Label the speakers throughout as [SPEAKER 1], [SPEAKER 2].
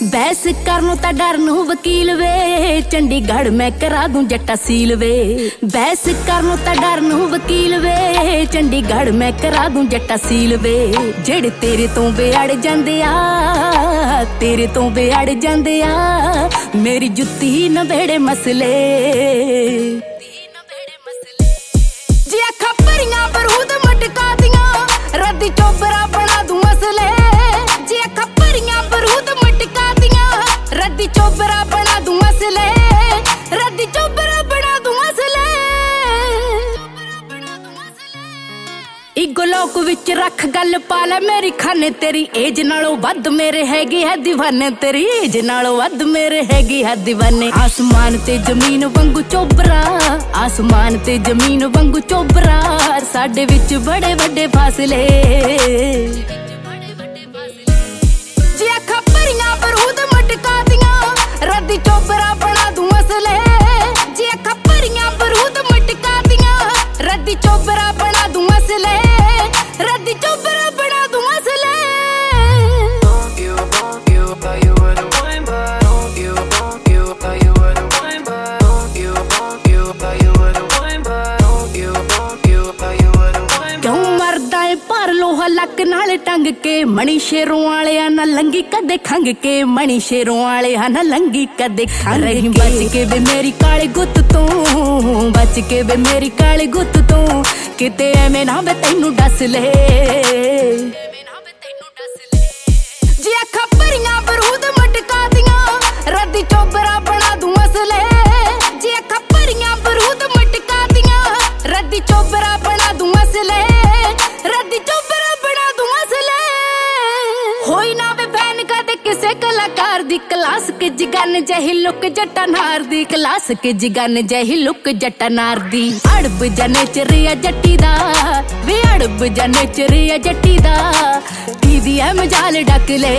[SPEAKER 1] बहस करनों ता डर नूं वकील वे, चंडीगढ़ मैं करा दूं जट्टा सील वे। बहस करनों ता डर नूं वकील वे, चंडीगढ़ मैं करा दूं जट्टा सील वे। जेड़े तेरे तो बेअड़ जांदे आ, तेरे तो बेअड़ जांदे आ, मेरी जुत्ती नबेड़े मसले। जी अखां भरियां बरूद मटका दियां, रद्दी चोबरा बना दूं मसले। जी अखां भरियां बरूद मटका दियां, रद्दी चोबरा बना दूं मसले। रद्दी चोबरा बना दूं मसले। इगो लोक विच रख गल पाला मेरी खाने, तेरी एज नालों वध मेरे हैगे है दीवाने। तेरी एज नालों वध मेरे हैगे है दीवाने। आसमान ते जमीन वांगू चोबरा, आसमान ते जमीन वांगू चोबरा, साडे विच बड़े वड्डे फासले। जी अखां भरियां बरूद मटका दियां, रद्दी चोबरा बना दूं मसले। जी अखां भरियां बरूद मटका दियां, रद्दी चोबरा बना दूं मसले। रद्दी चोबरा बना दूं मसले। क्यों मरदा है पर लोहा लक नाल टंग के, मणी शेरों वाले ना लंगी कदे खंग के। मणी शेरों वाले ना लंगी कदे खंग के। बच के वे मेरी काली गुत्त तो, बच के वे मेरी काली गुत्त तो, किते एवें ना वे तैनू दस ले। जी अखां भरियां बरूद मटका दियां, रद्दी चोबरा बना दूं मसले। जी अखां भरियां बरूद मटका दियां, रद्दी चोबरा बना दूं मसले। रद्दी चोबरा बना दूं मसले। होई ना वे फैन कदे किसे कलाकार दी, क्लास के जिगन जही लुक जट्टा नार दी। क्लास के जिगन जही लुक जट्टा नार दी। अड़ब जाने चरिया जट्टी दा, वे अड़ब जाने चरिया जट्टी दा, दीदी है मजाल डक ले।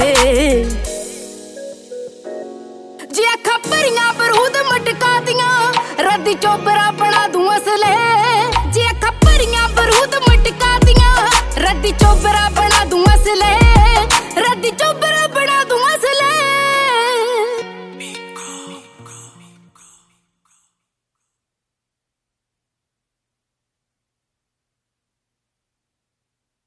[SPEAKER 1] जी अखां भरियां बरूद मटका दियां, रद्दी चोबरा बना दूं मसले। जी अखां भरियां बरूद मटका दियां, रद्दी चोबरा बना दूं मसले। रद्दी चोबरा